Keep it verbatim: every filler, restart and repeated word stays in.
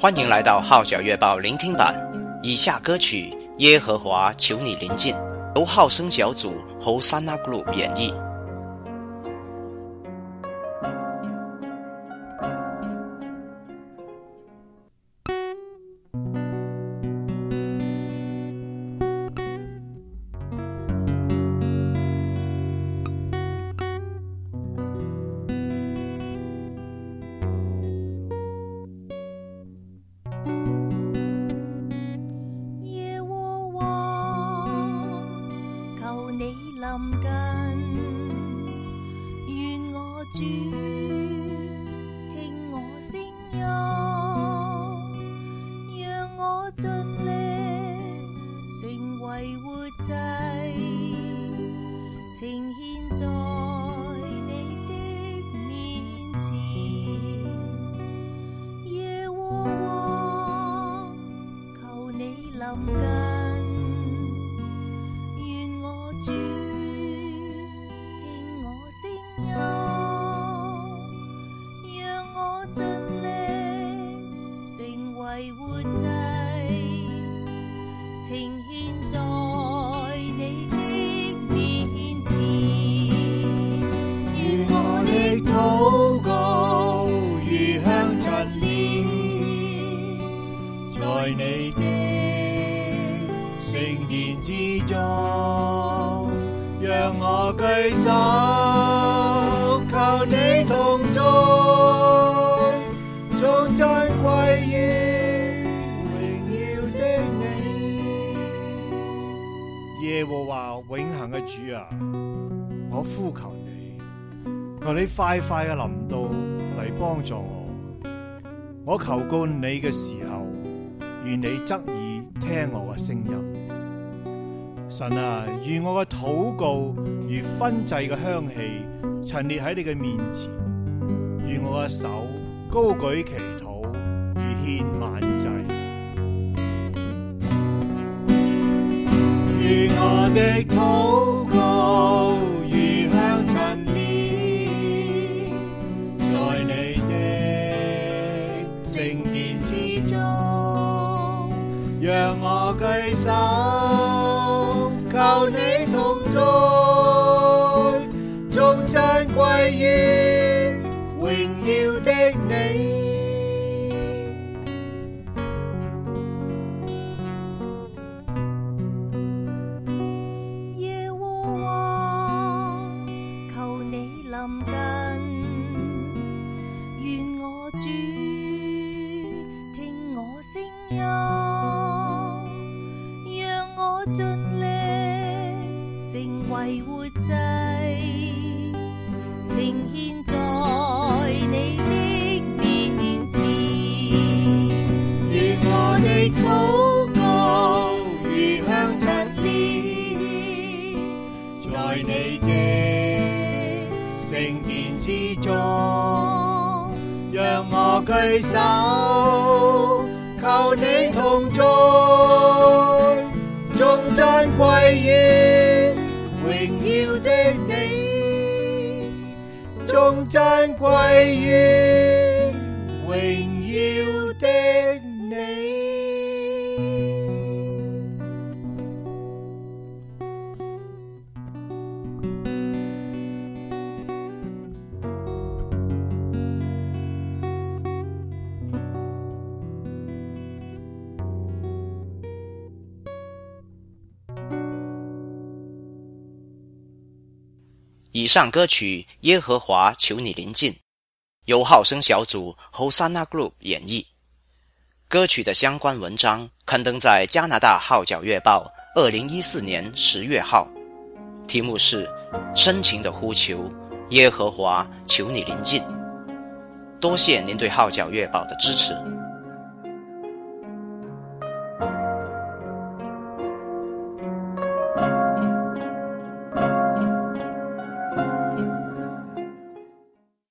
欢迎来到号角月报聆听版。以下歌曲《耶和华求你临近》由号声小组 Hosanna Group 演绎。 臨近，願我主聽我聲音，讓我盡力成為活祭，呈獻在你的面前。耶和華，求你臨近，願我主為活祭，呈獻在你的面前。願我的禱告如香陳列在你的聖殿之中，讓我舉手求你同在，頌讚歸於耶和華永恆嘅主啊，我呼求你，求你快快嘅臨到嚟幫助我。我求告你嘅時候，願你側耳聽我嘅聲音。神啊，願我嘅禱告如薰祭嘅香氣陳列喺你嘅面前，願我嘅手高舉祈禱如獻晚祭。 願我的禱告如香陳列在你的聖殿之中，讓我舉手求你同在，頌讚歸於榮耀的你。臨近，願我主聽我聲音，讓我盡力成為活祭，呈獻在你的面前。願我的禱告如香陳列在你的聖殿之中，讓我舉手求你同在，頌讚歸於榮耀的你，頌讚歸於榮耀的你。 以上歌曲《耶和华求你临近》由号声小组 Hosanna Group 演绎。歌曲的相关文章刊登在加拿大号角月报二零一四年十月号，题目是深情的呼求，耶和华求你临近。多谢您对号角月报的支持。